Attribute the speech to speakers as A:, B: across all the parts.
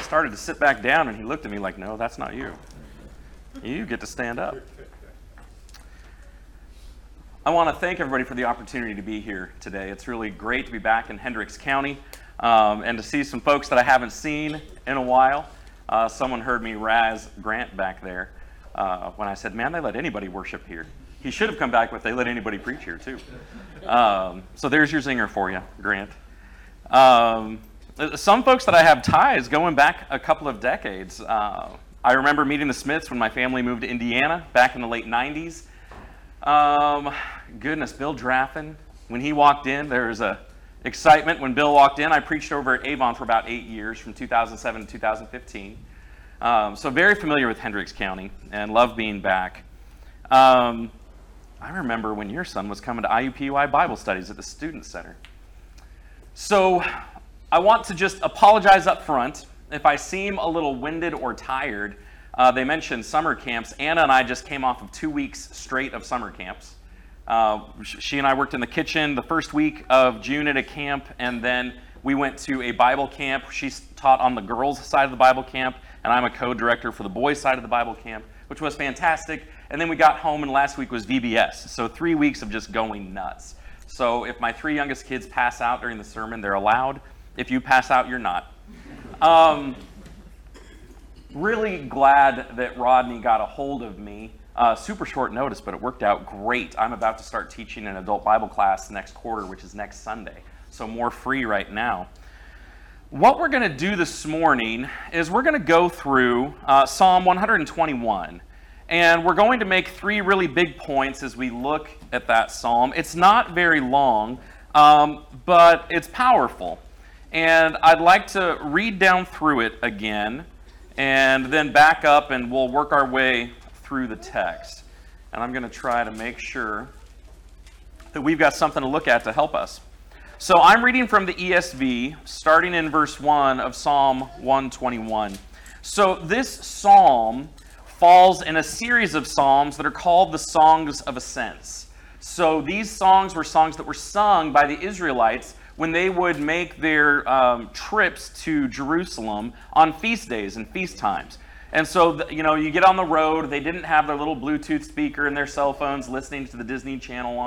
A: started to sit back down, and he looked at me like, no, that's not you. You get to stand up. I want to thank everybody for the opportunity to be here today. It's really great to be back in Hendricks County and to see some folks that I haven't seen in a while. Someone heard me razz Grant back there when I said, man, they let anybody worship here. He should have come back with, they let anybody preach here too. So there's your zinger for you, Grant. Some folks that I have ties going back a couple of decades. I remember meeting the Smiths when my family moved to Indiana back in the late 90s. Goodness, Bill Draffin, when he walked in, there was a excitement when Bill walked in. I preached over at Avon for about 8 years, from 2007 to 2015. So very familiar with Hendricks County and love being back. I remember when your son was coming to IUPUI Bible studies at the Student Center. So I want to just apologize up front if I seem a little winded or tired. They mentioned summer camps. Anna and I just came off of 2 weeks straight of summer camps. She and I worked in the kitchen the first week of June at a camp, and then we went to a Bible camp. She taught on the girls' side of the Bible camp, and I'm a co-director for the boys' side of the Bible camp, which was fantastic. And then we got home, and last week was VBS. So 3 weeks of just going nuts. So if my 3 youngest kids pass out during the sermon, they're allowed. If you pass out, you're not. Really glad that Rodney got a hold of me. Super short notice, but it worked out great. I'm about to start teaching an adult Bible class next quarter, which is next Sunday. So more free right now. What we're going to do this morning is we're going to go through Psalm 121. And we're going to make 3 really big points as we look at that psalm. It's not very long, but it's powerful. And I'd like to read down through it again, and then back up, and we'll work our way through the text. And I'm going to try to make sure that we've got something to look at to help us. So I'm reading from the ESV, starting in verse 1 of Psalm 121. So this psalm falls in a series of psalms that are called the Songs of Ascents. So these songs were songs that were sung by the Israelites when they would make their trips to Jerusalem on feast days and feast times. And so, you get on the road, they didn't have their little Bluetooth speaker in their cell phones listening to the Disney Channel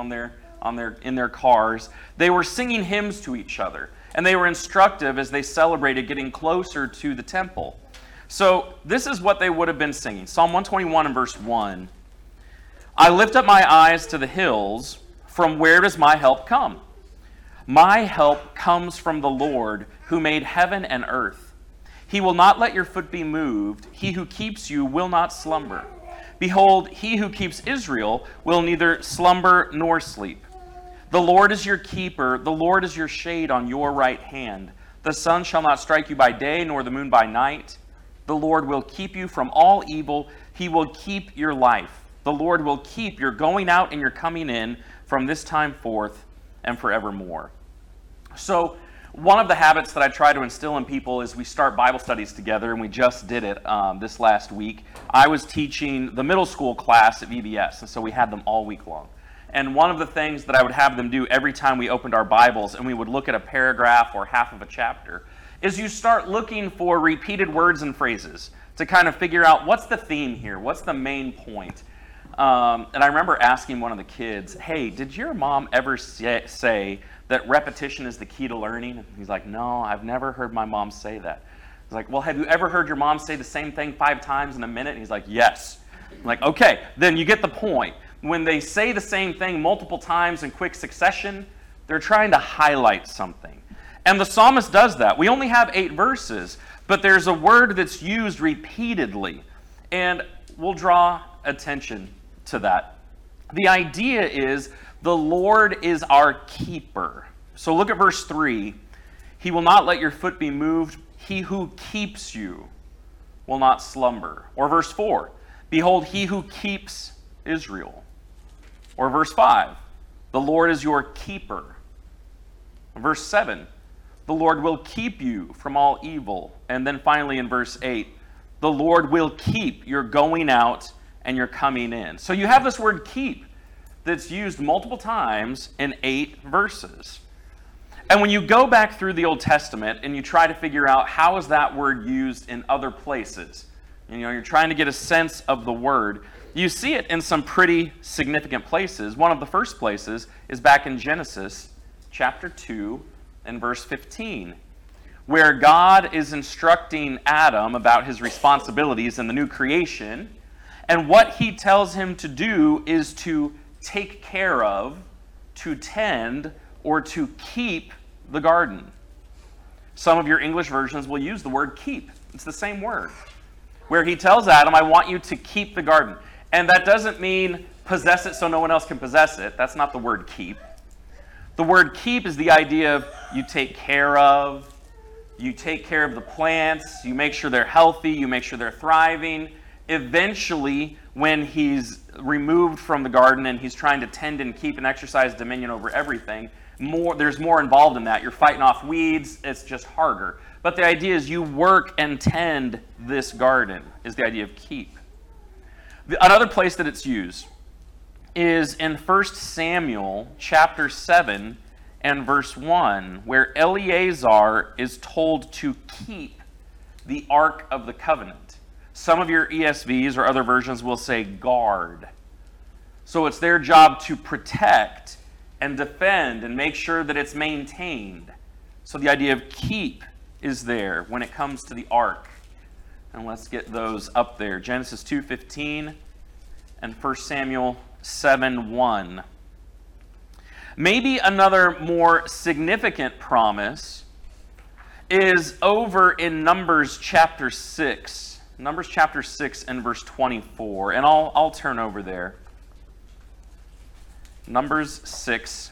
A: in their cars. They were singing hymns to each other, and they were instructive as they celebrated getting closer to the temple. So this is what they would have been singing. Psalm 121 and verse 1. I lift up my eyes to the hills. From where does my help come? My help comes from the Lord who made heaven and earth. He will not let your foot be moved. He who keeps you will not slumber. Behold, he who keeps Israel will neither slumber nor sleep. The Lord is your keeper. The Lord is your shade on your right hand. The sun shall not strike you by day, nor the moon by night. The Lord will keep you from all evil. He will keep your life. The Lord will keep your going out and your coming in from this time forth and forevermore. So one of the habits that I try to instill in people is we start Bible studies together, and we just did it this last week. I was teaching the middle school class at VBS, and so we had them all week long. And one of the things that I would have them do every time we opened our Bibles and we would look at a paragraph or half of a chapter is you start looking for repeated words and phrases to kind of figure out what's the theme here, what's the main point. And I remember asking one of the kids, hey, did your mom ever say that repetition is the key to learning? And he's like, no, I've never heard my mom say that. I was like, well, have you ever heard your mom say the same thing 5 times in a minute? And he's like, yes. I'm like, okay, then you get the point. When they say the same thing multiple times in quick succession, they're trying to highlight something. And the psalmist does that. We only have 8 verses, but there's a word that's used repeatedly. And we'll draw attention to that. The idea is the Lord is our keeper. So look at verse 3. He will not let your foot be moved. He who keeps you will not slumber. Or verse 4. Behold, he who keeps Israel. Or verse 5. The Lord is your keeper. Verse 7. The Lord will keep you from all evil. And then finally in verse 8. The Lord will keep your going out and your coming in. So you have this word keep that's used multiple times in 8 verses. And when you go back through the Old Testament and you try to figure out how is that word used in other places, you're trying to get a sense of the word, you see it in some pretty significant places. One of the first places is back in Genesis chapter 2 and verse 15, where God is instructing Adam about his responsibilities in the new creation, and what he tells him to do is to take care of, to tend, or to keep the garden. Some of your English versions will use the word keep. It's the same word. Where he tells Adam, I want you to keep the garden. And that doesn't mean possess it so no one else can possess it. That's not the word keep. The word keep is the idea of you take care of the plants, you make sure they're healthy, you make sure they're thriving. Eventually, when he's removed from the garden and he's trying to tend and keep and exercise dominion over everything, there's more involved in that. You're fighting off weeds, it's just harder. But the idea is you work and tend this garden, is the idea of keep. Another place that it's used is in 1 Samuel chapter 7 and verse 1, where Eleazar is told to keep the Ark of the Covenant. Some of your ESVs or other versions will say guard. So it's their job to protect and defend and make sure that it's maintained. So the idea of keep is there when it comes to the ark. And let's get those up there. Genesis 2:15 and 1 Samuel 7:1. Maybe another more significant promise is over in Numbers chapter 6. Numbers chapter 6 and verse 24. And I'll turn over there. Numbers 6.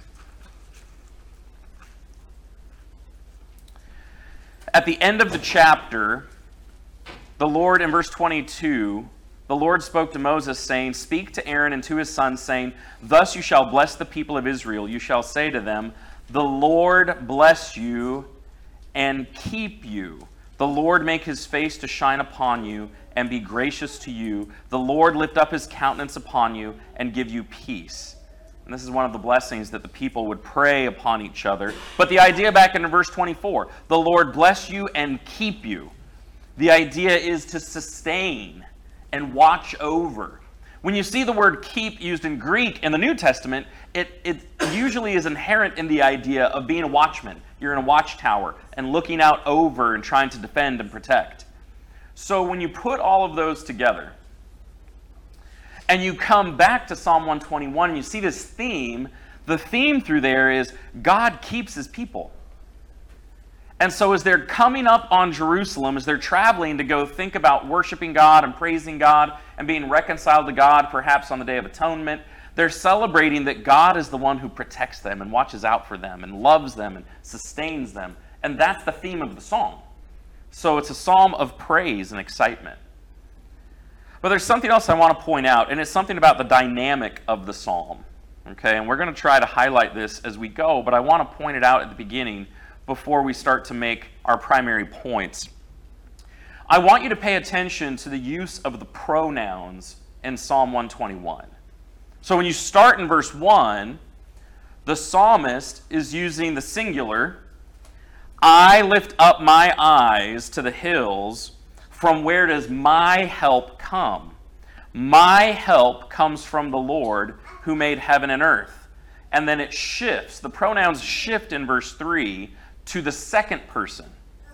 A: At the end of the chapter, the Lord, in verse 22, the Lord spoke to Moses, saying, Speak to Aaron and to his sons, saying, Thus you shall bless the people of Israel. You shall say to them, The Lord bless you and keep you. The Lord make his face to shine upon you and be gracious to you. The Lord lift up his countenance upon you and give you peace. And this is one of the blessings that the people would pray upon each other. But the idea back in verse 24, the Lord bless you and keep you. The idea is to sustain and watch over. When you see the word keep used in Greek in the New Testament, it usually is inherent in the idea of being a watchman. You're in a watchtower and looking out over and trying to defend and protect. So when you put all of those together, and you come back to Psalm 121 and you see this theme, the theme through there is God keeps his people. And so as they're coming up on Jerusalem, as they're traveling to go think about worshiping God and praising God and being reconciled to God, perhaps on the Day of Atonement, they're celebrating that God is the one who protects them and watches out for them and loves them and sustains them. And that's the theme of the psalm. So it's a psalm of praise and excitement. But there's something else I want to point out, and it's something about the dynamic of the psalm. Okay, and we're going to try to highlight this as we go, but I want to point it out at the beginning before we start to make our primary points. I want you to pay attention to the use of the pronouns in Psalm 121. So when you start in verse 1, the psalmist is using the singular, I lift up my eyes to the hills. From where does my help come? My help comes from the Lord who made heaven and earth. And then it shifts. The pronouns shift in verse 3 to the second person.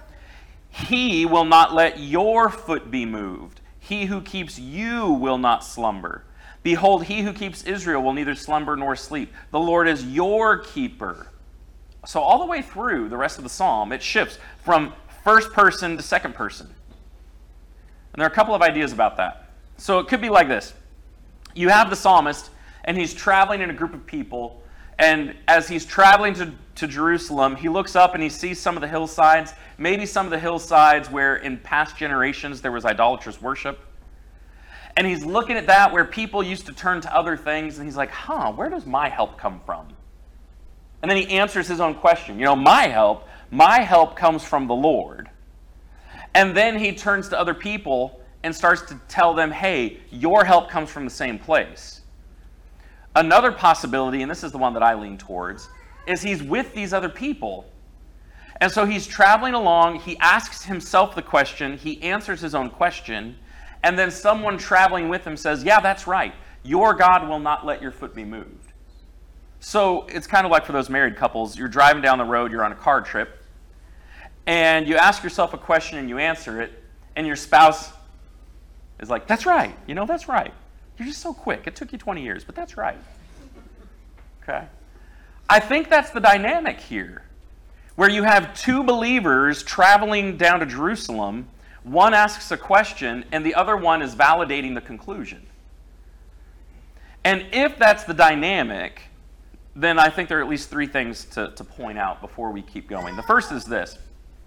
A: He will not let your foot be moved. He who keeps you will not slumber. Behold, he who keeps Israel will neither slumber nor sleep. The Lord is your keeper. So all the way through the rest of the psalm, it shifts from first person to second person. And there are a couple of ideas about that. So it could be like this. You have the psalmist, and he's traveling in a group of people, and as he's traveling to Jerusalem, he looks up and he sees some of the hillsides, maybe some of the hillsides where in past generations there was idolatrous worship. And he's looking at that where people used to turn to other things, and he's like, where does my help come from? And then he answers his own question. My help comes from the Lord. And then he turns to other people and starts to tell them, hey, your help comes from the same place. Another possibility, and this is the one that I lean towards, is he's with these other people. And so he's traveling along, he asks himself the question, he answers his own question, and then someone traveling with him says, yeah, that's right. Your God will not let your foot be moved. So it's kind of like for those married couples, you're driving down the road, you're on a car trip, and you ask yourself a question and you answer it, and your spouse is like, that's right, that's right. You're just so quick. It took you 20 years, but that's right. Okay? I think that's the dynamic here, where you have two believers traveling down to Jerusalem. One asks a question, and the other one is validating the conclusion. And if that's the dynamic, then I think there are at least three things to point out before we keep going. The first is this.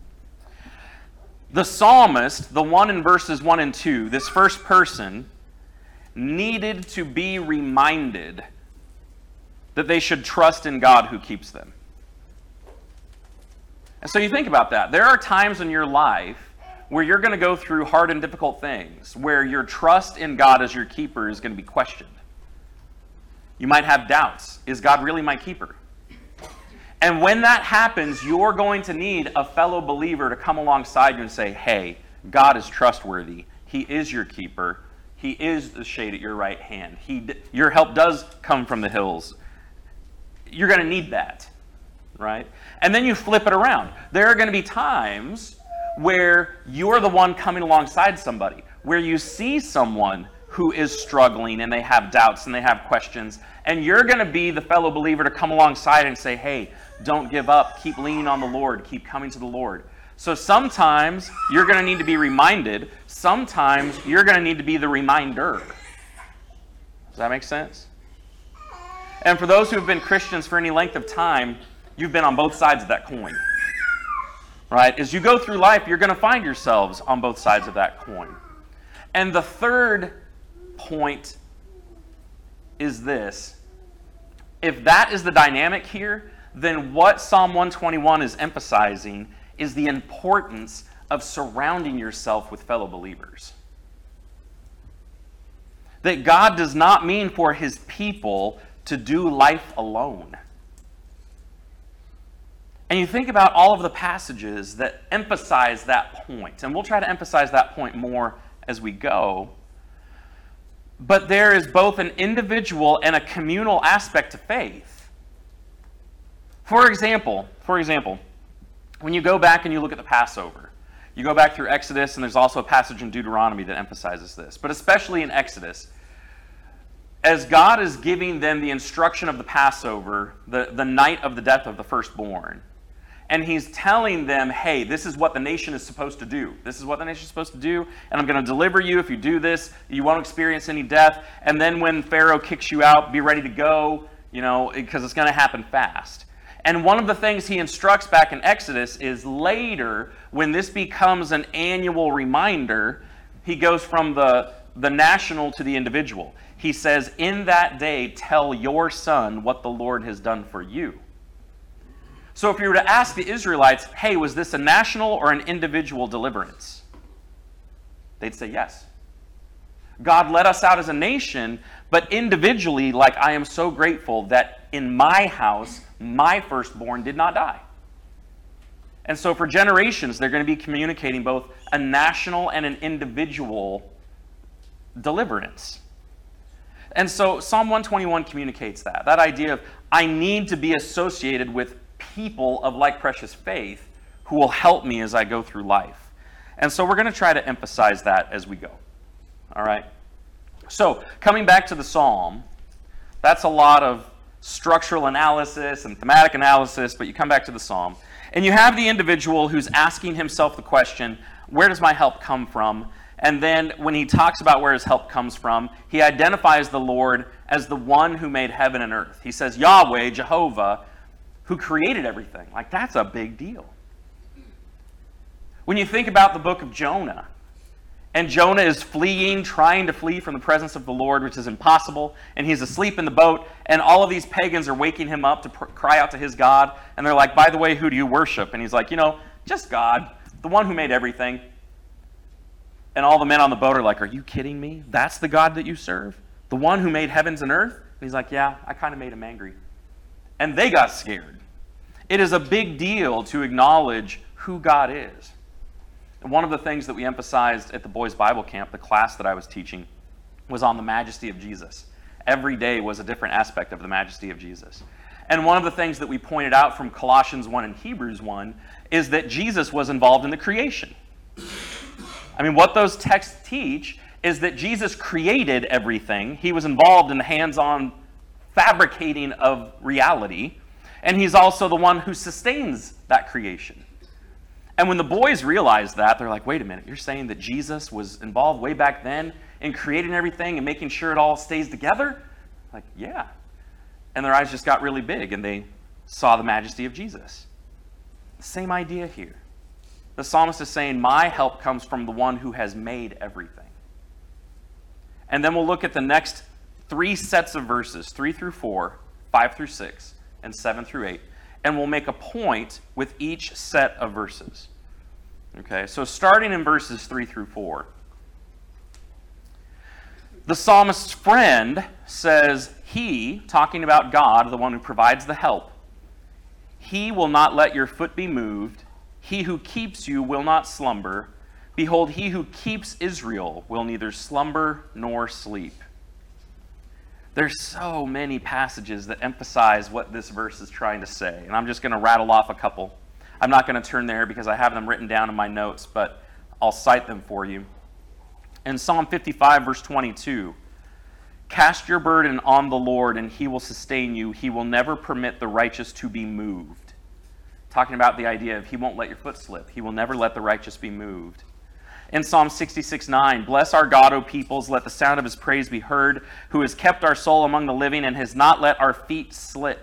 A: The psalmist, the one in verses 1 and 2, this first person, needed to be reminded that they should trust in God who keeps them. And so you think about that. There are times in your life where you're going to go through hard and difficult things, where your trust in God as your keeper is going to be questioned. You might have doubts. Is God really my keeper? And when that happens, you're going to need a fellow believer to come alongside you and say, hey, God is trustworthy. He is your keeper. He is the shade at your right hand. Your help does come from the hills. You're going to need that, right? And then you flip it around. There are going to be times where you're the one coming alongside somebody, where you see someone who is struggling and they have doubts and they have questions, and you're going to be the fellow believer to come alongside and say, hey, don't give up. Keep leaning on the Lord. Keep coming to the Lord. So sometimes you're going to need to be reminded. Sometimes you're going to need to be the reminder. Does that make sense? And for those who have been Christians for any length of time, you've been on both sides of that coin. Right? As you go through life, you're going to find yourselves on both sides of that coin. And the third point is this. If that is the dynamic here, then what Psalm 121 is emphasizing is the importance of surrounding yourself with fellow believers. That God does not mean for his people to do life alone. And you think about all of the passages that emphasize that point, and we'll try to emphasize that point more as we go. But there is both an individual and a communal aspect to faith. For example, when you go back and you look at the Passover, you go back through Exodus, and there's also a passage in Deuteronomy that emphasizes this. But especially in Exodus, as God is giving them the instruction of the Passover, the night of the death of the firstborn, and he's telling them, hey, this is what the nation is supposed to do. This is what the nation is supposed to do, and I'm going to deliver you if you do this. You won't experience any death. And then when Pharaoh kicks you out, be ready to go, because it's going to happen fast. And one of the things he instructs back in Exodus is later, when this becomes an annual reminder, he goes from the national to the individual. He says, in that day, tell your son what the Lord has done for you. So if you were to ask the Israelites, hey, was this a national or an individual deliverance? They'd say yes. God led us out as a nation, but individually, like, I am so grateful that in my house, my firstborn did not die. And so for generations, they're going to be communicating both a national and an individual deliverance. And so Psalm 121 communicates that idea of, I need to be associated with people of like precious faith who will help me as I go through life. And so we're going to try to emphasize that as we go. All right? So coming back to the psalm, that's a lot of structural analysis and thematic analysis, but you come back to the psalm, and you have the individual who's asking himself the question, where does my help come from? And then when he talks about where his help comes from, he identifies the Lord as the one who made heaven and earth. He says, Yahweh, Jehovah, who created everything. Like, that's a big deal. When you think about the book of Jonah, and Jonah is fleeing, trying to flee from the presence of the Lord, which is impossible, and he's asleep in the boat, and all of these pagans are waking him up to cry out to his God, and they're like, by the way, who do you worship? And he's like, just God, the one who made everything. And all the men on the boat are like, are you kidding me? That's the God that you serve? The one who made heavens and earth? And he's like, yeah, I kind of made him angry. And they got scared. It is a big deal to acknowledge who God is. And one of the things that we emphasized at the boys' Bible camp, the class that I was teaching, was on the majesty of Jesus. Every day was a different aspect of the majesty of Jesus. And one of the things that we pointed out from Colossians 1 and Hebrews 1 is that Jesus was involved in the creation. I mean, what those texts teach is that Jesus created everything. He was involved in the hands-on fabricating of reality, and he's also the one who sustains that creation. And when the boys realized that, they're like, wait a minute, you're saying that Jesus was involved way back then in creating everything and making sure it all stays together? Like, yeah. And their eyes just got really big, and they saw the majesty of Jesus. Same idea here. The psalmist is saying, my help comes from the one who has made everything. And then we'll look at the next 3 sets of verses, 3 through 4, 5 through 6, and 7 through 8. And we'll make a point with each set of verses. Okay, so starting in verses 3 through 4. The psalmist's friend says, he, talking about God, the one who provides the help, he will not let your foot be moved. He who keeps you will not slumber. Behold, he who keeps Israel will neither slumber nor sleep. There's so many passages that emphasize what this verse is trying to say, and I'm just going to rattle off a couple. I'm not going to turn there because I have them written down in my notes, but I'll cite them for you. In Psalm 55, verse 22, cast your burden on the Lord, and he will sustain you. He will never permit the righteous to be moved. Talking about the idea of he won't let your foot slip. He will never let the righteous be moved. In Psalm 66:9, bless our God, O peoples, let the sound of his praise be heard, who has kept our soul among the living and has not let our feet slip.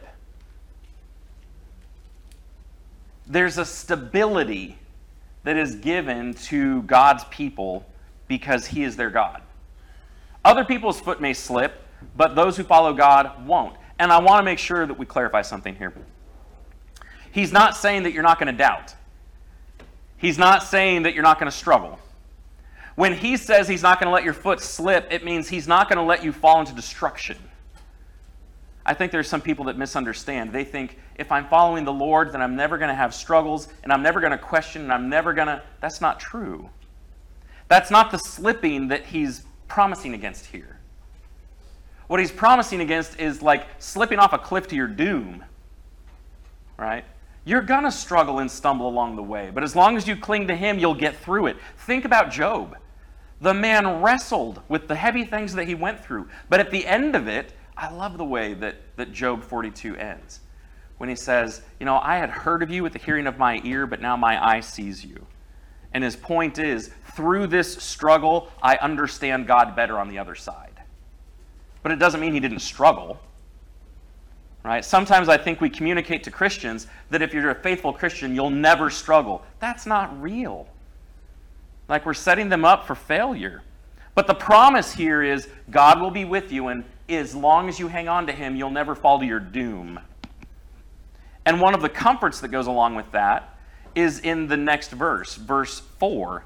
A: There's a stability that is given to God's people because he is their God. Other people's foot may slip, but those who follow God won't. And I want to make sure that we clarify something here. He's not saying that you're not going to doubt. He's not saying that you're not going to struggle. When he says he's not going to let your foot slip, it means he's not going to let you fall into destruction. I think there's some people that misunderstand. They think, if I'm following the Lord, then I'm never going to have struggles, and I'm never going to question, and I'm never going to... That's not true. That's not the slipping that he's promising against here. What he's promising against is like slipping off a cliff to your doom. Right? You're going to struggle and stumble along the way, but as long as you cling to him, you'll get through it. Think about Job. The man wrestled with the heavy things that he went through, but at the end of it, I love the way that Job 42 ends. When he says, I had heard of you with the hearing of my ear, but now my eye sees you. And his point is, through this struggle, I understand God better on the other side. But it doesn't mean he didn't struggle. Right? Sometimes I think we communicate to Christians that if you're a faithful Christian, you'll never struggle. That's not real. Like we're setting them up for failure. But the promise here is God will be with you, and as long as you hang on to him, you'll never fall to your doom. And one of the comforts that goes along with that is in the next verse, verse 4.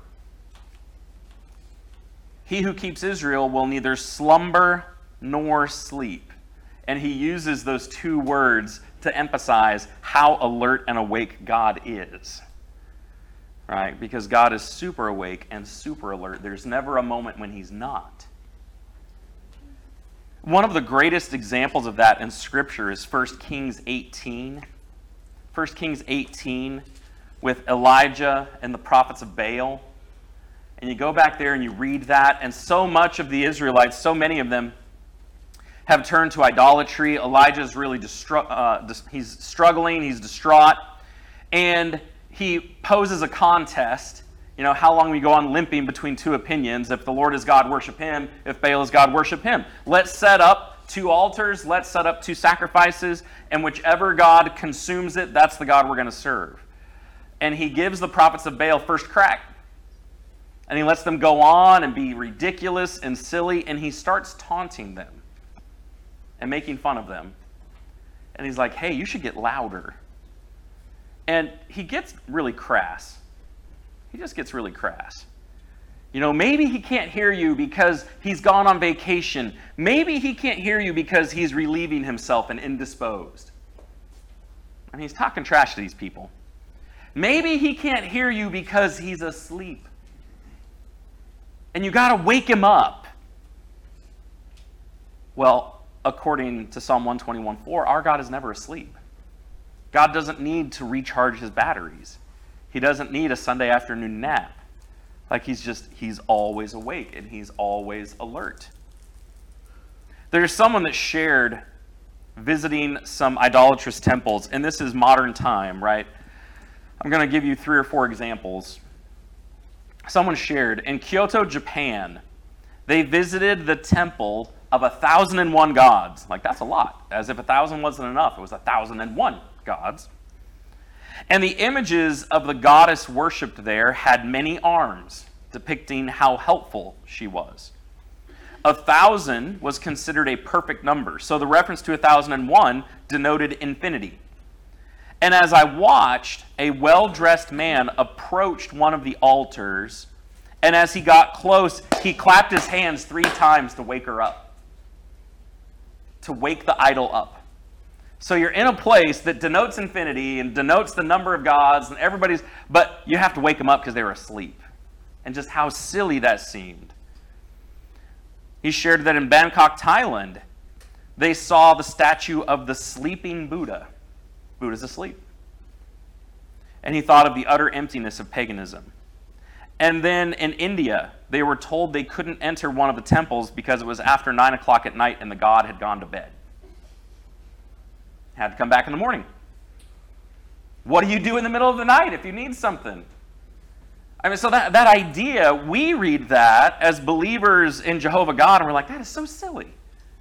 A: He who keeps Israel will neither slumber nor sleep. And he uses those 2 words to emphasize how alert and awake God is. Right? Because God is super awake and super alert. There's never a moment when he's not. One of the greatest examples of that in Scripture is 1 Kings 18. 1 Kings 18 with Elijah and the prophets of Baal. And you go back there and you read that, and so much of the Israelites, so many of them, have turned to idolatry. Elijah's really he's struggling, he's distraught, and he poses a contest. How long we go on limping between 2 opinions. If the Lord is God, worship him. If Baal is God, worship him. Let's set up 2 altars. Let's set up 2 sacrifices. And whichever God consumes it, that's the God we're going to serve. And he gives the prophets of Baal first crack. And he lets them go on and be ridiculous and silly. And he starts taunting them and making fun of them. And he's like, hey, you should get louder. And he gets really crass. He just gets really crass. Maybe he can't hear you because he's gone on vacation. Maybe he can't hear you because he's relieving himself and indisposed. And he's talking trash to these people. Maybe he can't hear you because he's asleep. And you got to wake him up. Well, according to Psalm 121:4, our God is never asleep. God doesn't need to recharge his batteries. He doesn't need a Sunday afternoon nap. Like he's always awake and he's always alert. There's someone that shared visiting some idolatrous temples, and this is modern time, right? I'm going to give you 3 or 4 examples. Someone shared, in Kyoto, Japan, they visited the temple of 1,001 gods. Like, that's a lot. As if 1,000 wasn't enough. It was 1,001 gods. And the images of the goddess worshipped there had many arms, depicting how helpful she was. 1,000 was considered a perfect number, so the reference to 1,001 denoted infinity. And as I watched, a well-dressed man approached one of the altars, and as he got close, he clapped his hands 3 times to wake her up, to wake the idol up. So you're in a place that denotes infinity and denotes the number of gods, and everybody's, but you have to wake them up because they were asleep. And just how silly that seemed. He shared that in Bangkok, Thailand, they saw the statue of the sleeping Buddha. Buddha's asleep. And he thought of the utter emptiness of paganism. And then in India, they were told they couldn't enter one of the temples because it was after 9 o'clock at night and the god had gone to bed. Had to come back in the morning. What do you do in the middle of the night if you need something? I mean, so that idea, we read that as believers in Jehovah God, and we're like, that is so silly.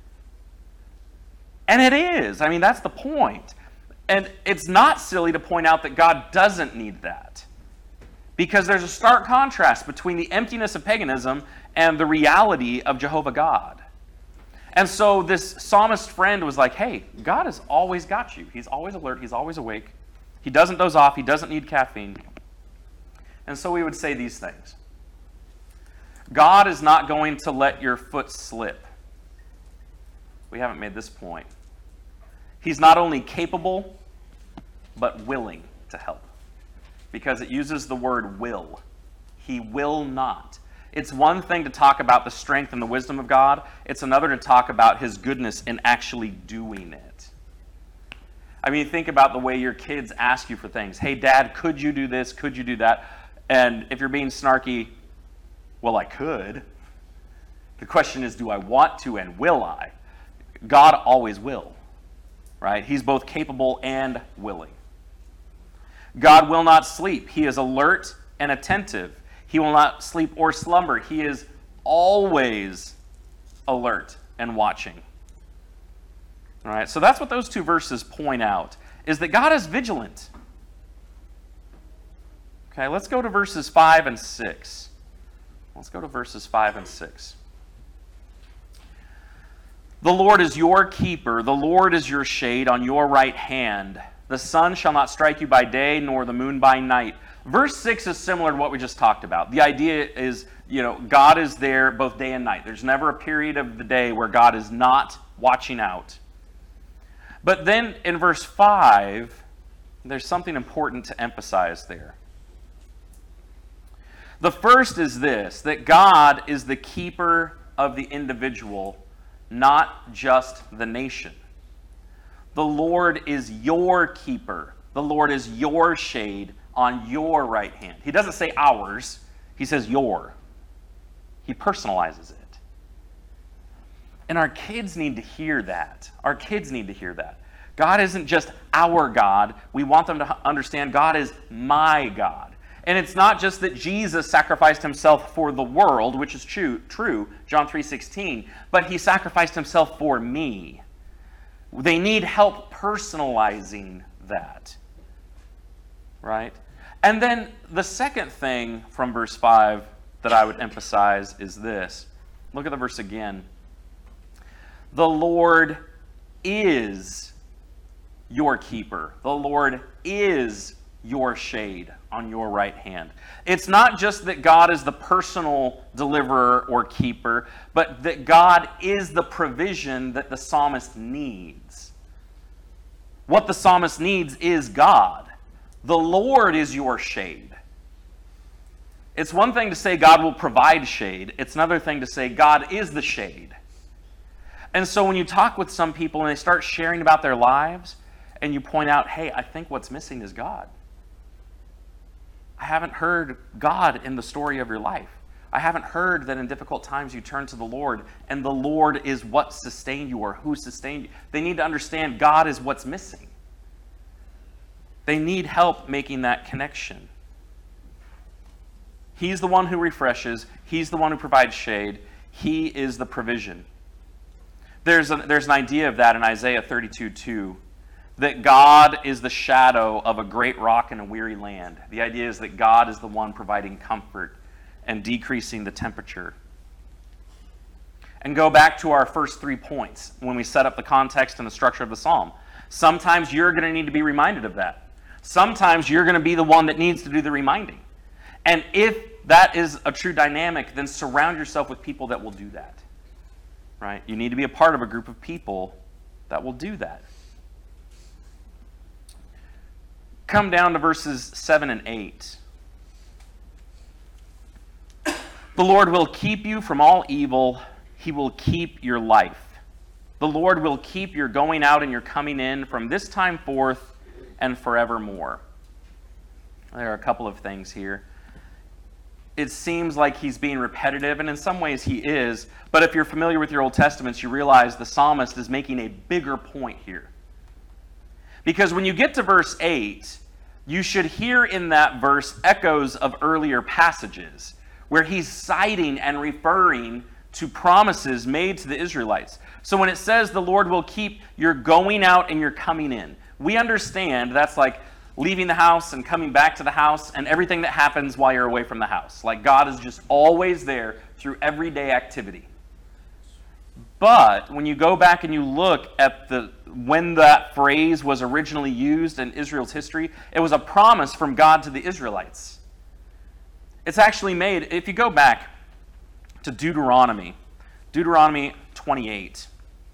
A: And it is. I mean, that's the point. And it's not silly to point out that God doesn't need that. Because there's a stark contrast between the emptiness of paganism and the reality of Jehovah God. And so this psalmist friend was like, hey, God has always got you. He's always alert. He's always awake. He doesn't doze off. He doesn't need caffeine. And so we would say these things. God is not going to let your foot slip. We haven't made this point. He's not only capable, but willing to help. Because it uses the word will. He will not. It's one thing to talk about the strength and the wisdom of God. It's another to talk about his goodness in actually doing it. I mean, think about the way your kids ask you for things. Hey, Dad, could you do this? Could you do that? And if you're being snarky, well, I could. The question is, do I want to and will I? God always will, right? He's both capable and willing. God will not sleep. He is alert and attentive. He will not sleep or slumber. He is always alert and watching. All right, so that's what those 2 verses point out, is that God is vigilant. Okay, let's go to verses 5 and 6. Let's go to verses 5 and 6. The Lord is your keeper. The Lord is your shade on your right hand. The sun shall not strike you by day, nor the moon by night. Verse 6 is similar to what we just talked about. The idea is, God is there both day and night. There's never a period of the day where God is not watching out. But then in verse 5, there's something important to emphasize there. The first is this, that God is the keeper of the individual, not just the nation. The Lord is your keeper. The Lord is your shade on your right hand. He doesn't say ours. He says your. He personalizes it. And our kids need to hear that. Our kids need to hear that. God isn't just our God. We want them to understand God is my God. And it's not just that Jesus sacrificed himself for the world, which is true, John 3:16, but he sacrificed himself for me. They need help personalizing that. Right? And then the second thing from verse 5 that I would emphasize is this. Look at the verse again. The Lord is your keeper. The Lord is your shade on your right hand. It's not just that God is the personal deliverer or keeper, but that God is the provision that the psalmist needs. What the psalmist needs is God. The Lord is your shade. It's one thing to say God will provide shade. It's another thing to say God is the shade. And so when you talk with some people and they start sharing about their lives, and you point out, hey, I think what's missing is God. I haven't heard God in the story of your life. I haven't heard that in difficult times you turn to the Lord, and the Lord is what sustained you or who sustained you. They need to understand God is what's missing. They need help making that connection. He's the one who refreshes. He's the one who provides shade. He is the provision. There's an idea of that in Isaiah 32:2, that God is the shadow of a great rock in a weary land. The idea is that God is the one providing comfort and decreasing the temperature. And go back to our first 3 points when we set up the context and the structure of the psalm. Sometimes you're going to need to be reminded of that. Sometimes you're going to be the one that needs to do the reminding. And if that is a true dynamic, then surround yourself with people that will do that. Right? You need to be a part of a group of people that will do that. Come down to verses 7 and 8. The Lord will keep you from all evil. He will keep your life. The Lord will keep your going out and your coming in from this time forth and forevermore. There are a couple of things here. It seems like he's being repetitive, and in some ways he is, but if you're familiar with your Old Testaments, you realize the psalmist is making a bigger point here. Because when you get to verse 8, you should hear in that verse echoes of earlier passages where he's citing and referring to promises made to the Israelites. So when it says the Lord will keep your going out and your coming in, we understand that's like leaving the house and coming back to the house and everything that happens while you're away from the house. Like God is just always there through everyday activity. But when you go back and you look at when that phrase was originally used in Israel's history, it was a promise from God to the Israelites. It's actually made, if you go back to Deuteronomy 28.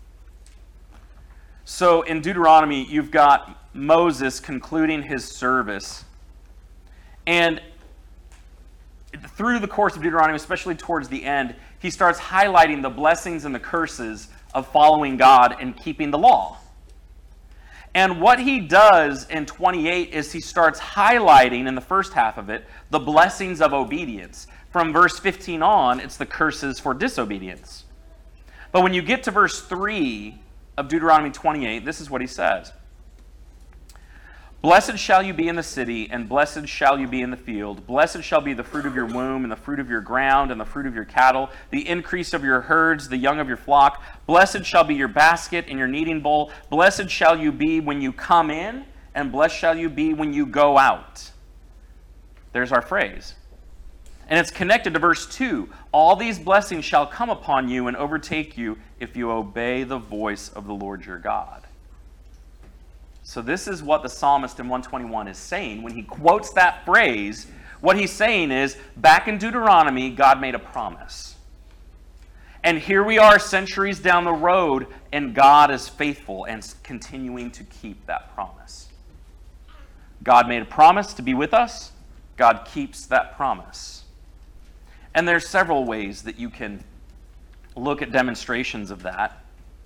A: So in Deuteronomy, you've got Moses concluding his service. And through the course of Deuteronomy, especially towards the end, he starts highlighting the blessings and the curses of following God and keeping the law. And what he does in 28 is he starts highlighting in the first half of it the blessings of obedience. From verse 15 on, it's the curses for disobedience. But when you get to verse 3 of Deuteronomy 28, this is what he says. Blessed shall you be in the city, and blessed shall you be in the field. Blessed shall be the fruit of your womb, and the fruit of your ground, and the fruit of your cattle, the increase of your herds, the young of your flock. Blessed shall be your basket and your kneading bowl. Blessed shall you be when you come in, and blessed shall you be when you go out. There's our phrase. And it's connected to verse 2. All these blessings shall come upon you and overtake you if you obey the voice of the Lord your God. So this is what the psalmist in 121 is saying. When he quotes that phrase, what he's saying is, back in Deuteronomy, God made a promise. And here we are centuries down the road, and God is faithful and continuing to keep that promise. God made a promise to be with us. God keeps that promise. And there's several ways that you can look at demonstrations of that.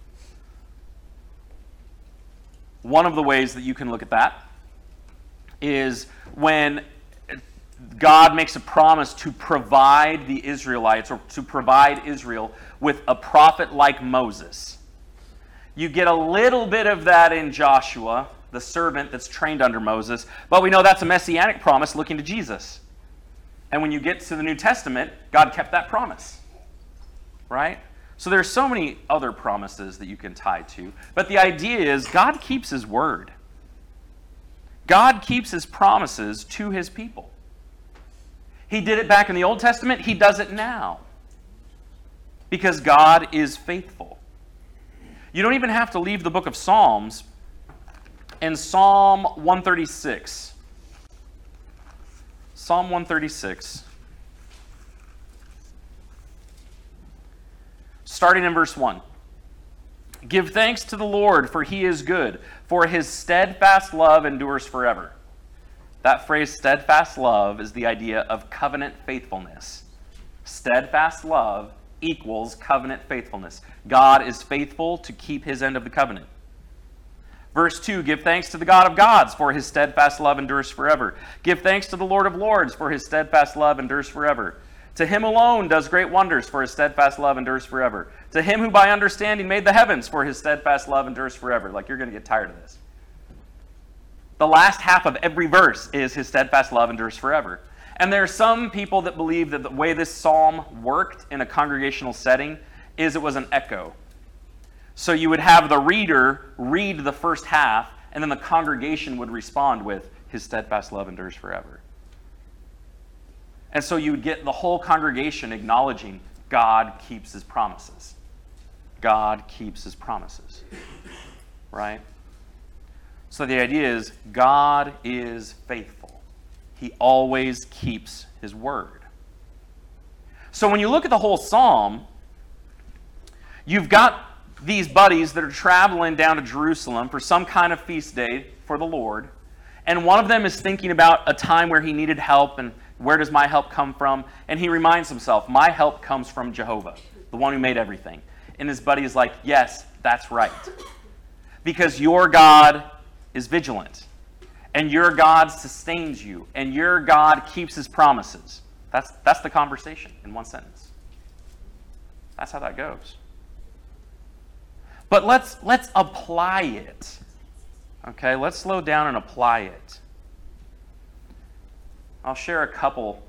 A: One of the ways that you can look at that is when God makes a promise to provide the Israelites, or to provide Israel with a prophet like Moses. You get a little bit of that in Joshua, the servant that's trained under Moses, but we know that's a messianic promise looking to Jesus. And when you get to the New Testament, God kept that promise, right? So there's so many other promises that you can tie to. But the idea is God keeps his word. God keeps his promises to his people. He did it back in the Old Testament. He does it now. Because God is faithful. You don't even have to leave the book of Psalms. In Psalm 136. Psalm 136. Starting in verse 1. Give thanks to the Lord, for he is good, for his steadfast love endures forever. That phrase, steadfast love, is the idea of covenant faithfulness. Steadfast love equals covenant faithfulness. God is faithful to keep his end of the covenant. Verse 2, give thanks to the God of gods, for his steadfast love endures forever. Give thanks to the Lord of lords, for his steadfast love endures forever. To him alone does great wonders, for his steadfast love endures forever. To him who by understanding made the heavens, for his steadfast love endures forever. Like, you're going to get tired of this. The last half of every verse is his steadfast love endures forever. And there are some people that believe that the way this psalm worked in a congregational setting is it was an echo. So you would have the reader read the first half, and then the congregation would respond with, his steadfast love endures forever. And so you would get the whole congregation acknowledging God keeps his promises. God keeps his promises. Right? So the idea is God is faithful. He always keeps his word. So when you look at the whole psalm, you've got these buddies that are traveling down to Jerusalem for some kind of feast day for the Lord. And one of them is thinking about a time where he needed help and where does my help come from? And he reminds himself, my help comes from Jehovah, the one who made everything. And his buddy is like, yes, that's right. Because your God is vigilant. And your God sustains you. And your God keeps his promises. That's the conversation in one sentence. That's how that goes. But let's apply it. Okay, let's slow down and apply it. I'll share a couple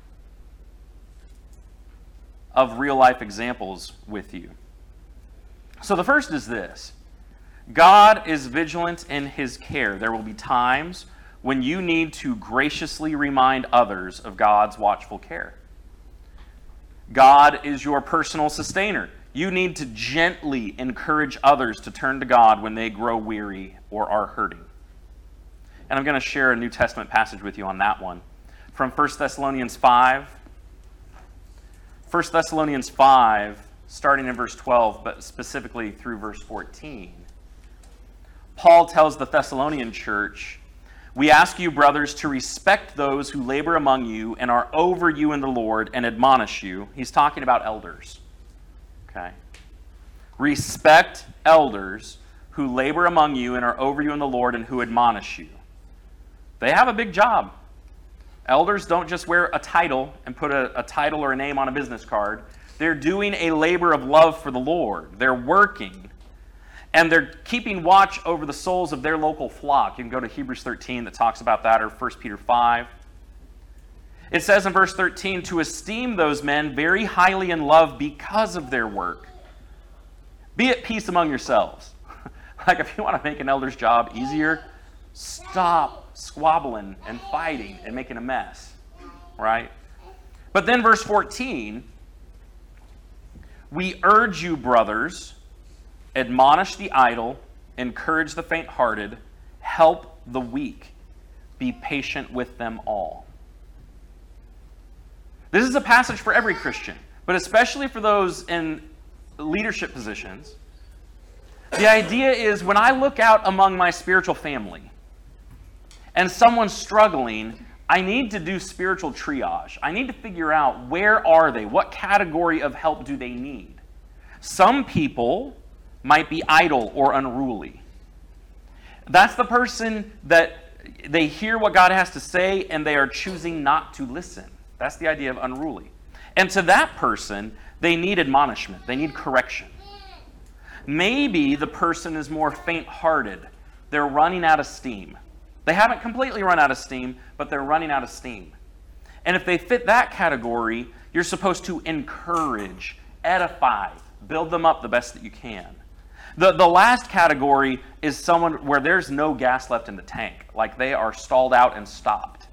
A: of real-life examples with you. So the first is this. God is vigilant in his care. There will be times when you need to graciously remind others of God's watchful care. God is your personal sustainer. You need to gently encourage others to turn to God when they grow weary or are hurting. And I'm going to share a New Testament passage with you on that one. From 1 Thessalonians 5. 1 Thessalonians 5, starting in verse 12, but specifically through verse 14. Paul tells the Thessalonian church, we ask you, brothers, to respect those who labor among you and are over you in the Lord and admonish you. He's talking about elders. Okay. Respect elders who labor among you and are over you in the Lord and who admonish you. They have a big job. Elders don't just wear a title and put a title or a name on a business card. They're doing a labor of love for the Lord. They're working. And they're keeping watch over the souls of their local flock. You can go to Hebrews 13 that talks about that, or 1 Peter 5. It says in verse 13, to esteem those men very highly in love because of their work. Be at peace among yourselves. Like, if you want to make an elder's job easier, stop squabbling and fighting and making a mess, right? But then verse 14, we urge you, brothers, admonish the idle, encourage the faint-hearted, help the weak, be patient with them all. This is a passage for every Christian, but especially for those in leadership positions. The idea is when I look out among my spiritual family and someone's struggling, I need to do spiritual triage. I need to figure out, where are they? What category of help do they need? Some people might be idle or unruly. That's the person that they hear what God has to say and they are choosing not to listen. That's the idea of unruly. And to that person, they need admonishment. They need correction. Maybe the person is more faint-hearted. They're running out of steam. They haven't completely run out of steam, but they're running out of steam. And if they fit that category, you're supposed to encourage, edify, build them up the best that you can. The last category is someone where there's no gas left in the tank, like they are stalled out and stopped.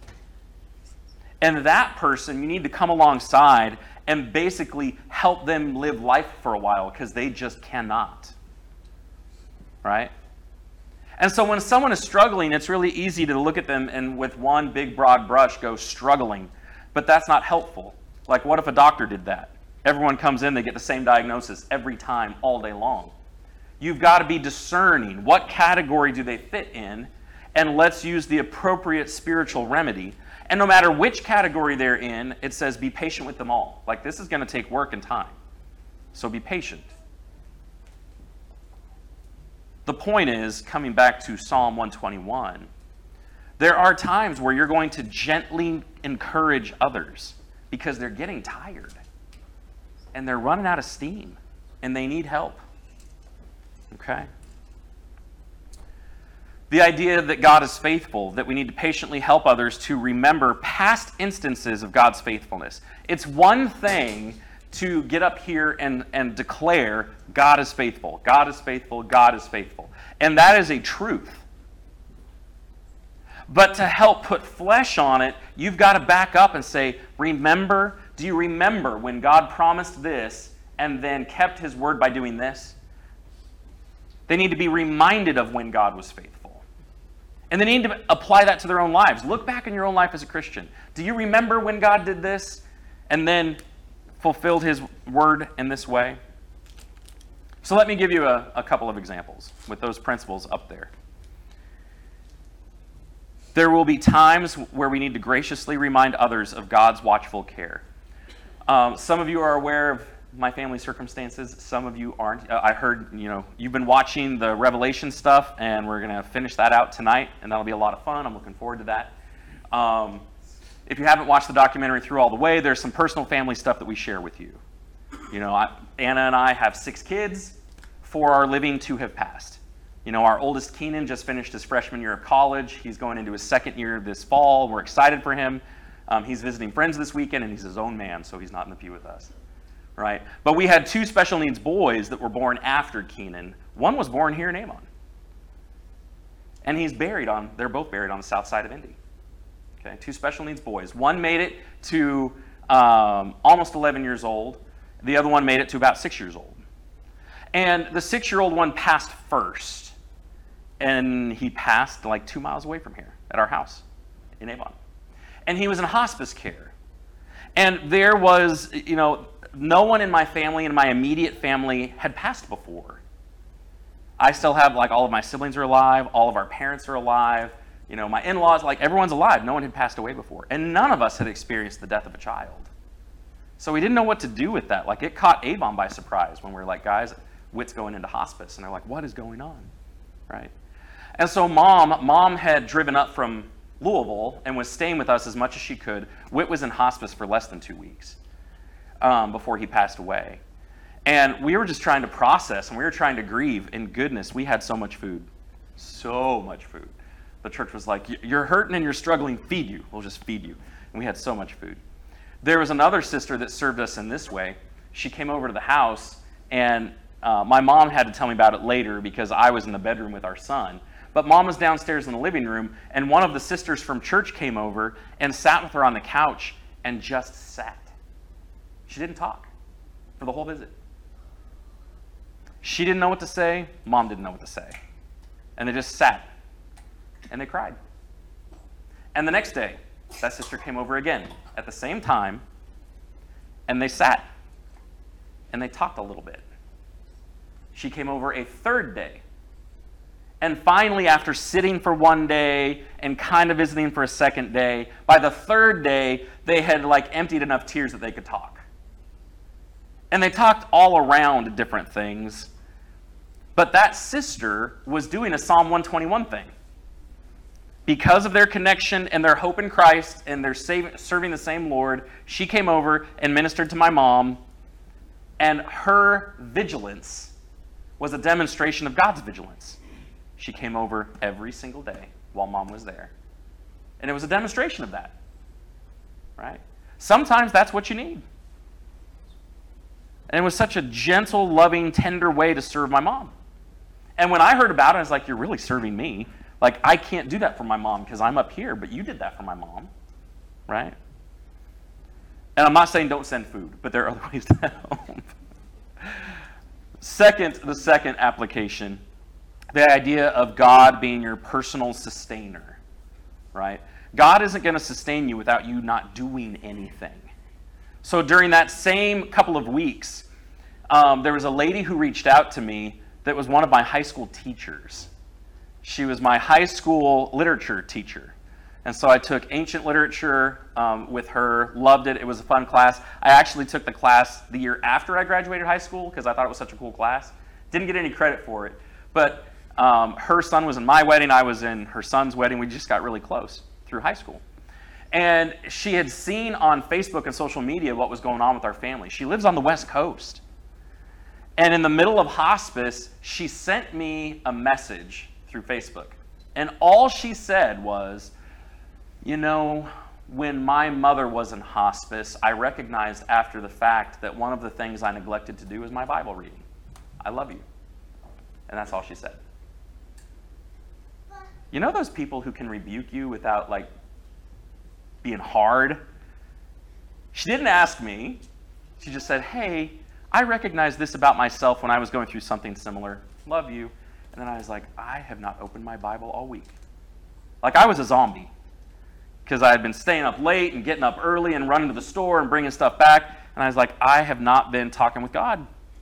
A: And that person, you need to come alongside and basically help them live life for a while because they just cannot. Right? And so when someone is struggling, it's really easy to look at them and with one big broad brush go struggling. But that's not helpful. Like, what if a doctor did that? Everyone comes in, they get the same diagnosis every time, all day long. You've got to be discerning. What category do they fit in? And let's use the appropriate spiritual remedy. And no matter which category they're in, it says be patient with them all. Like, this is going to take work and time. So be patient. The point is, coming back to Psalm 121, there are times where you're going to gently encourage others because they're getting tired and they're running out of steam and they need help. Okay? The idea that God is faithful, that we need to patiently help others to remember past instances of God's faithfulness. It's one thing to get up here and declare God is faithful, God is faithful, God is faithful. And that is a truth. But to help put flesh on it, you've got to back up and say, remember, do you remember when God promised this and then kept his word by doing this? They need to be reminded of when God was faithful. And they need to apply that to their own lives. Look back in your own life as a Christian. Do you remember when God did this and then fulfilled his word in this way? So let me give you a couple of examples with those principles up there. There will be times where we need to graciously remind others of God's watchful care. Some of you are aware of my family circumstances. Some of you aren't. I heard, you've been watching the Revelation stuff, and we're going to finish that out tonight, and that'll be a lot of fun. I'm looking forward to that. If you haven't watched the documentary through all the way, there's some personal family stuff that we share with you. Anna and I have 6 kids. 4 are living, 2 have passed. Our oldest Keenan just finished his freshman year of college. He's going into his second year this fall. We're excited for him. He's visiting friends this weekend, and he's his own man, so he's not in the pew with us. Right? But we had 2 special needs boys that were born after Keenan. One was born here in Avon. And they're both buried on the south side of Indy. Okay, 2 special needs boys. One made it to almost 11 years old. The other one made it to about 6 years old. And the 6-year-old one passed first. And he passed like 2 miles away from here at our house in Avon. And he was in hospice care. And there was, no one in my family, in my immediate family, had passed before. I still have, all of my siblings are alive. All of our parents are alive. My in-laws, everyone's alive. No one had passed away before. And none of us had experienced the death of a child. So we didn't know what to do with that. It caught Avon by surprise when we were like, guys, Whit's going into hospice. And they're like, what is going on? Right? And so mom had driven up from Louisville and was staying with us as much as she could. Whit was in hospice for less than 2 weeks before he passed away. And we were just trying to process, and we were trying to grieve. And goodness, we had so much food. So much food. The church was like, you're hurting and you're struggling, feed you. We'll just feed you. And we had so much food. There was another sister that served us in this way. She came over to the house, and my mom had to tell me about it later because I was in the bedroom with our son. But mom was downstairs in the living room, and one of the sisters from church came over and sat with her on the couch and just sat. She didn't talk for the whole visit. She didn't know what to say. Mom didn't know what to say. And they just sat. And they cried. And the next day, that sister came over again at the same time, and they sat. And they talked a little bit. She came over a third day. And finally, after sitting for one day and kind of visiting for a second day, by the third day, they had emptied enough tears that they could talk. And they talked all around different things. But that sister was doing a Psalm 121 thing. Because of their connection and their hope in Christ and their serving the same Lord, she came over and ministered to my mom. And her vigilance was a demonstration of God's vigilance. She came over every single day while mom was there. And it was a demonstration of that. Right? Sometimes that's what you need. And it was such a gentle, loving, tender way to serve my mom. And when I heard about it, I was like, you're really serving me. I can't do that for my mom because I'm up here, but you did that for my mom. Right? And I'm not saying don't send food, but there are other ways to help. The second application, the idea of God being your personal sustainer, right? God isn't going to sustain you without you not doing anything. So during that same couple of weeks, there was a lady who reached out to me that was one of my high school teachers. She was my high school literature teacher. And so I took ancient literature with her, loved it. It was a fun class. I actually took the class the year after I graduated high school because I thought it was such a cool class. Didn't get any credit for it. But her son was in my wedding. I was in her son's wedding. We just got really close through high school. And she had seen on Facebook and social media what was going on with our family. She lives on the West Coast. And in the middle of hospice, she sent me a message through Facebook. And all she said was, you know, when my mother was in hospice, I recognized after the fact that one of the things I neglected to do was my Bible reading. I love you. And that's all she said. You know those people who can rebuke you without, like, being hard? She didn't ask me. She just said, hey, I recognized this about myself when I was going through something similar. Love you. And then I was like, I have not opened my Bible all week. Like I was a zombie. Because I had been staying up late and getting up early and running to the store and bringing stuff back. And I was like, I have not been talking with God.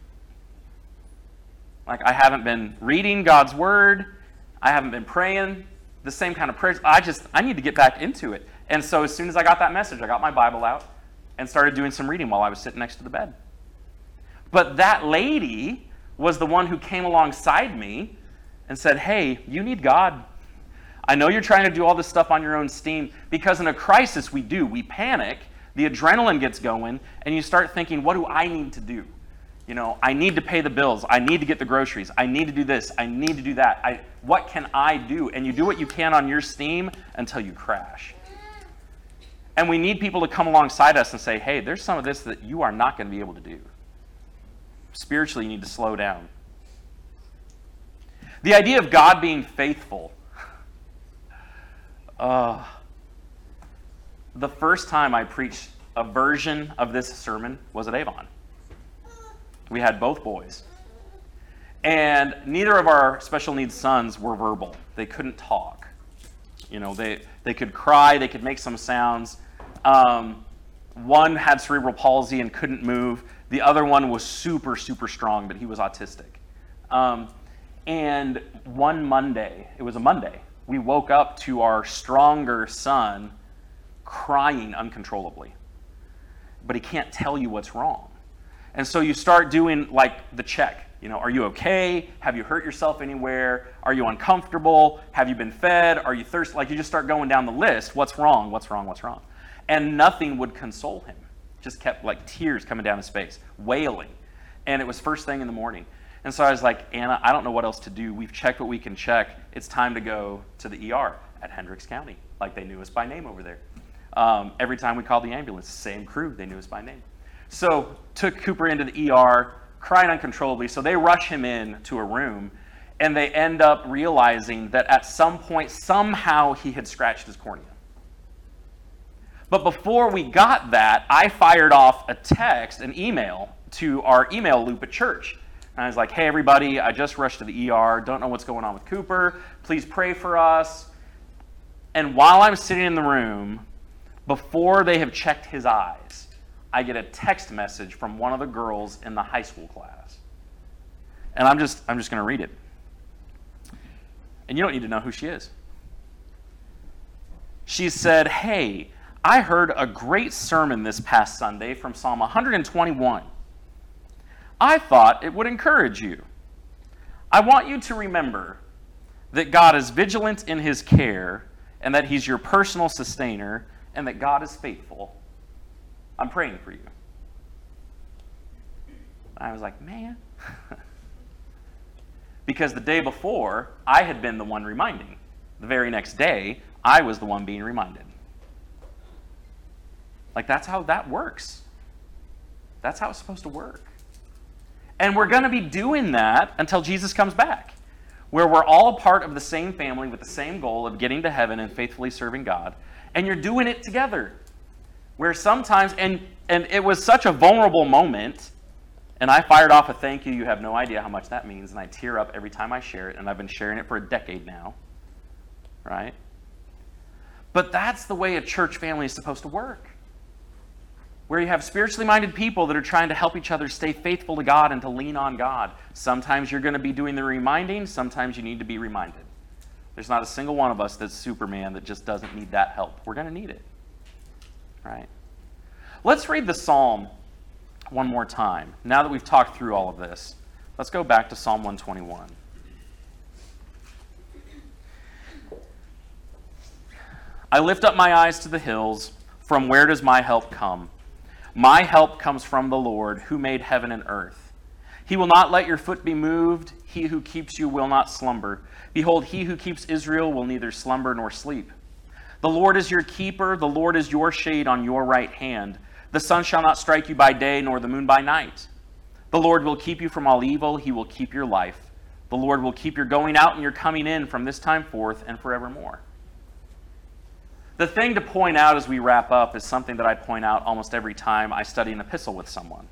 A: Like I haven't been reading God's word. I haven't been praying the same kind of prayers. I need to get back into it. And so as soon as I got that message, I got my Bible out and started doing some reading while I was sitting next to the bed. But that lady was the one who came alongside me and said, hey, you need God. I know you're trying to do all this stuff on your own steam, because in a crisis we do. We panic, the adrenaline gets going, and you start thinking, what do I need to do? You know, I need to pay the bills. I need to get the groceries. I need to do this. I need to do that. What can I do? And you do what you can on your steam until you crash. And we need people to come alongside us and say, hey, there's some of this that you are not going to be able to do. Spiritually, you need to slow down. The idea of God being faithful. The first time I preached a version of this sermon was at Avon. We had both boys. And neither of our special needs sons were verbal. They couldn't talk. You know, they could cry, they could make some sounds. One had cerebral palsy and couldn't move. The other one was super, super strong, but he was autistic. And one Monday, it was a Monday, we woke up to our stronger son crying uncontrollably. But he can't tell you what's wrong. And so you start doing like the check. You know, are you okay? Have you hurt yourself anywhere? Are you uncomfortable? Have you been fed? Are you thirsty? Like you just start going down the list. What's wrong? What's wrong? What's wrong? And nothing would console him. Just kept like tears coming down his face, wailing. And it was first thing in the morning. And so I was like, Anna, I don't know what else to do. We've checked what we can check. It's time to go to the ER at Hendricks County. Like they knew us by name over there. Every time we called the ambulance, same crew, they knew us by name. So took Cooper into the ER, crying uncontrollably. So they rush him in to a room, and they end up realizing that at some point, somehow he had scratched his cornea. But before we got that, I fired off a text, an email, to our email loop at church. And I was like, hey, everybody, I just rushed to the ER. Don't know what's going on with Cooper. Please pray for us. And while I'm sitting in the room, before they have checked his eyes, I get a text message from one of the girls in the high school class. And I'm just going to read it. And you don't need to know who she is. She said, hey, I heard a great sermon this past Sunday from Psalm 121. I thought it would encourage you. I want you to remember that God is vigilant in his care and that he's your personal sustainer and that God is faithful. I'm praying for you. I was like, man. Because the day before, I had been the one reminding. The very next day, I was the one being reminded. Like, that's how that works. That's how it's supposed to work. And we're going to be doing that until Jesus comes back, where we're all a part of the same family with the same goal of getting to heaven and faithfully serving God. And you're doing it together. Where sometimes, and it was such a vulnerable moment, and I fired off a thank you. You have no idea how much that means, and I tear up every time I share it, and I've been sharing it for a decade now, right? But that's the way a church family is supposed to work. where you have spiritually minded people that are trying to help each other stay faithful to God and to lean on God. Sometimes you're going to be doing the reminding. Sometimes you need to be reminded. There's not a single one of us that's Superman that just doesn't need that help. We're going to need it. Right? Let's read the psalm one more time. Now that we've talked through all of this, let's go back to Psalm 121. I lift up my eyes to the hills. From where does my help come? My help comes from the Lord, who made heaven and earth. He will not let your foot be moved. He who keeps you will not slumber. Behold, he who keeps Israel will neither slumber nor sleep. The Lord is your keeper. The Lord is your shade on your right hand. The sun shall not strike you by day, nor the moon by night. The Lord will keep you from all evil. He will keep your life. The Lord will keep your going out and your coming in from this time forth and forevermore. The thing to point out as we wrap up is something that I point out almost every time I study an epistle with someone.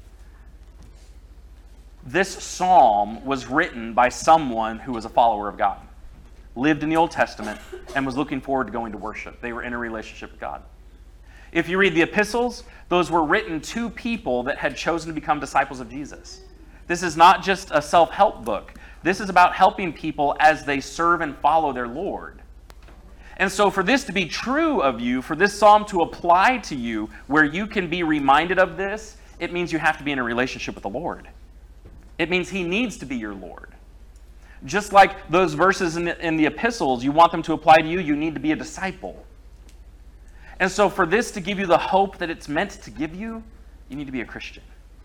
A: This psalm was written by someone who was a follower of God, lived in the Old Testament, and was looking forward to going to worship. They were in a relationship with God. If you read the epistles, those were written to people that had chosen to become disciples of Jesus. This is not just a self-help book. This is about helping people as they serve and follow their Lord. And so for this to be true of you, for this psalm to apply to you, where you can be reminded of this, it means you have to be in a relationship with the Lord. It means he needs to be your Lord. Just like those verses in the epistles, you want them to apply to you, you need to be a disciple. And so for this to give you the hope that it's meant to give you, you need to be a Christian.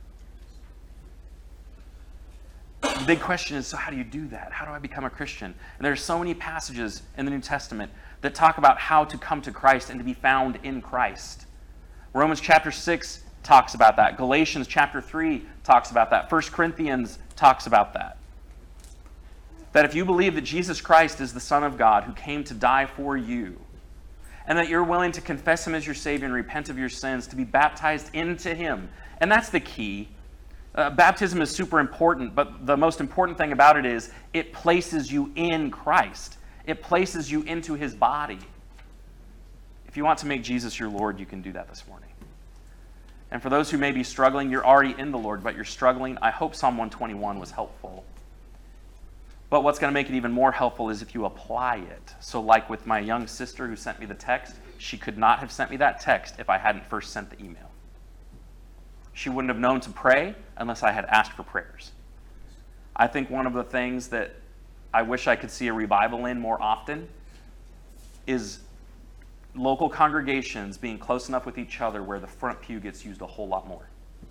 A: The big question is, so how do you do that? How do I become a Christian? And there are so many passages in the New Testament that talk about how to come to Christ and to be found in Christ. Romans chapter 6 talks about that. Galatians chapter 3 talks about that. 1 Corinthians talks about that. That if you believe that Jesus Christ is the Son of God who came to die for you, and that you're willing to confess him as your Savior and repent of your sins, to be baptized into him, and that's the key. Baptism is super important, but the most important thing about it is it places you in Christ. It places you into his body. If you want to make Jesus your Lord, you can do that this morning. And for those who may be struggling, you're already in the Lord, but you're struggling, I hope Psalm 121 was helpful. But what's going to make it even more helpful is if you apply it. So like with my young sister who sent me the text, she could not have sent me that text if I hadn't first sent the email. She wouldn't have known to pray unless I had asked for prayers. I think one of the things that I wish I could see a revival in more often is local congregations being close enough with each other where the front pew gets used a whole lot more.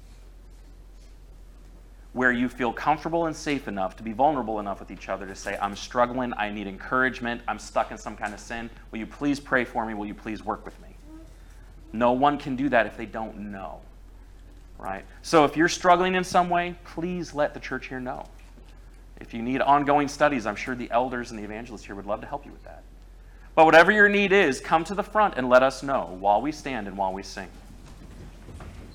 A: Where you feel comfortable and safe enough to be vulnerable enough with each other to say, I'm struggling, I need encouragement, I'm stuck in some kind of sin. Will you please pray for me? Will you please work with me? No one can do that if they don't know. Right? So if you're struggling in some way, please let the church here know. If you need ongoing studies, I'm sure the elders and the evangelists here would love to help you with that. But whatever your need is, come to the front and let us know while we stand and while we sing.